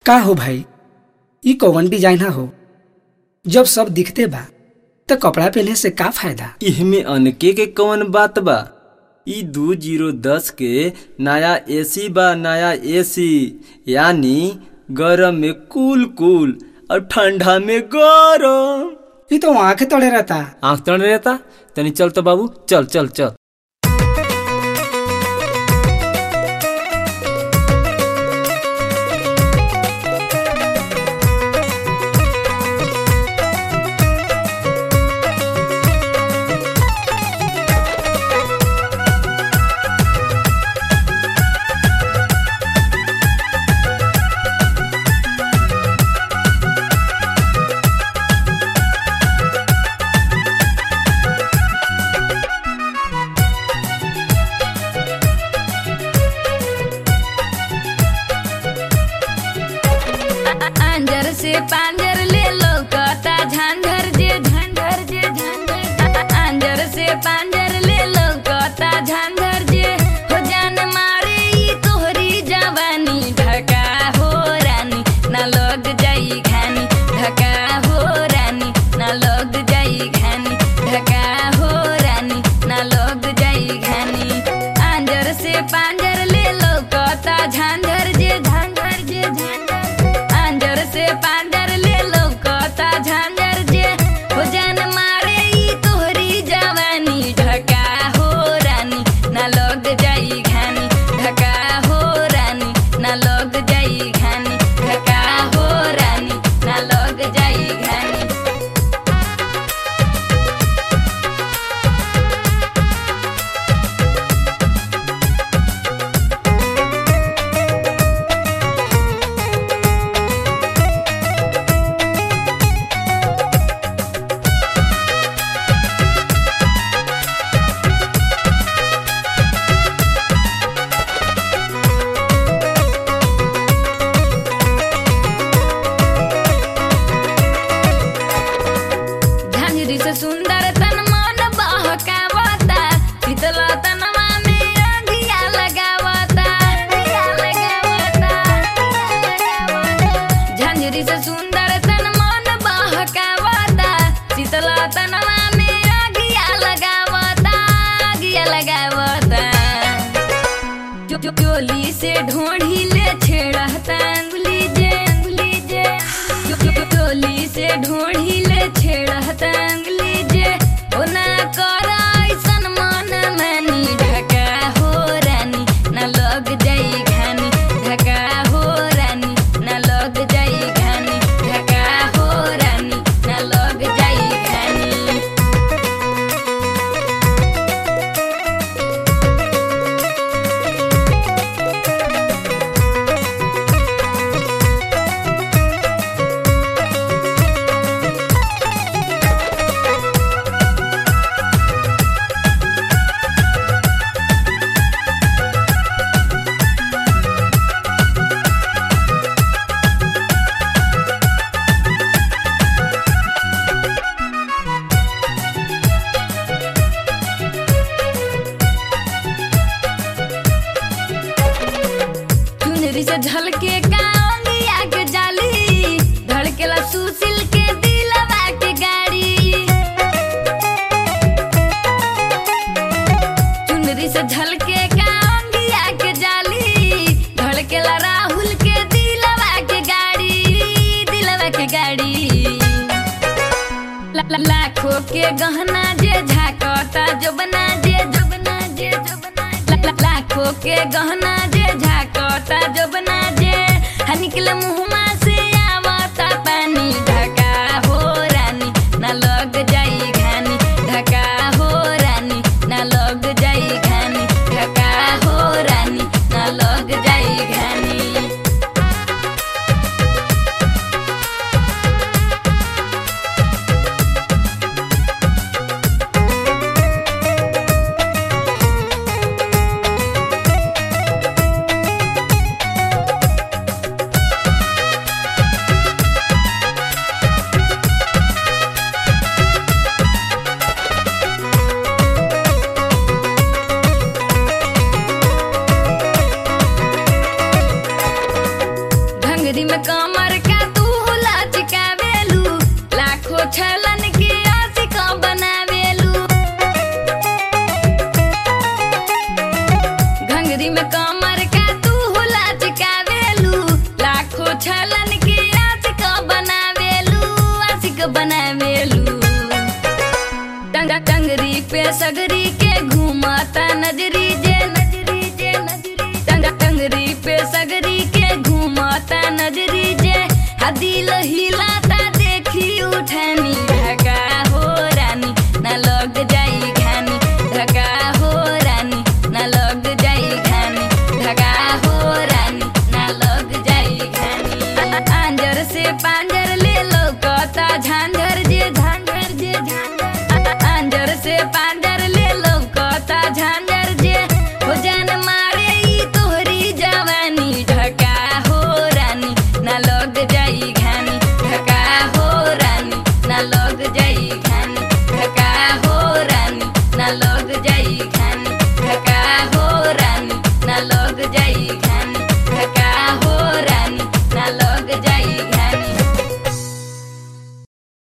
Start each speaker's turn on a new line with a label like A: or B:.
A: का हो भाई, ई कौन डिजाइन हो? जब सब दिखते बा त कपड़ा पहने से का फायदा?
B: इहमे अनके के कौन बात बा। ई 2010 के नया एसी बा। नया एसी यानी गरम में कूल कूल और ठंडा में गरम।
A: ई तो आंख तड़े रहता।
B: आँख तड़ रहता। तनी चल तो बाबू, चल चल चल।
C: अंजर से पांजर ले लौकता झांझर जे झांझर जे झांझर। अंजर से पांजर ले लौकता झांझर जे हो जान मारे ई तोहरी जवानी। ढका हो रानी ना लग जाई घानी। ढका हो रानी ना लग जाई घानी। ढका हो रानी ना लग जाई घानी। अंजर से पांजर ले लौकता झांझर जे झांझर जे झांझर। अंजर से पांजर ले लौकता झांझर जे हो जान मारे ई तोहरी जवानी। ढका हो रानी ना लग जाई घानी। ढका हो रानी ना लग जाई घानी। ढका हो रानी ना लग जाई घानी। झांझरी से सुंदर तन मन बहकावता। शीतला तनवा में अगिया लगावता। झांझरी से सुंदर तन मन बहकावता। शीतला तनवा में अगिया लगावता। अगिया लगावता। चोली से ढोढ़ी ले छेड़ता अंगुली जे अंगुली जे। चोली से ढोढ़ी ले छेड़ता अंगुली जे ओ ना करा ऐसन मन मानी। ढका हो रानी ना लग जाई घानी। ढका हो रानी ना लग जाई घानी। ढका हो रानी ना लग जाई घानी। चुनरी से झलके का अंगिया के जाली। धड़केला सुशील के दिलवा के गाड़ी। चुनरी से झलके का अंगिया के जाली। धड़केला राहुल के दिलवा के गाड़ी। दिलवा के गाड़ी। लाखों के गहना जे झाकता जोबना जे जोबना जे जोबना। लाखों के गहना जे झाकता जोबना जे हा निकले मुहमा से आवता पानी। ढका हो रानी ना लग जाई घानी। ढका हो रानी ना लग जाई घानी। ढका हो रानी ना लग जाई घानी। कमर का तू लचकावेलू लाखों छलन के आशिक बनावेलू घंगरी में कमर का तू लचकावेलू लाखों छलन के आशिक बनावेलू टंगरी पे सगरी के घूमता नजरी जे टंगरी पे सगरी के घूमता नजरी जे दिल हिलाता देखी उठानी ढका हो रानी न लग जाई घानी ढका हो रानी न लग जाई घानी ढका हो रानी न लग जाई घानी आंजर से पांजर ले लौकता झांझर जे आंजर से पांजर ले लौकता झांझर जे हो जान मारे ई तोहरी जवानी ढका हो रानी न लग जाई घानी ढका हो रानी न लग जाई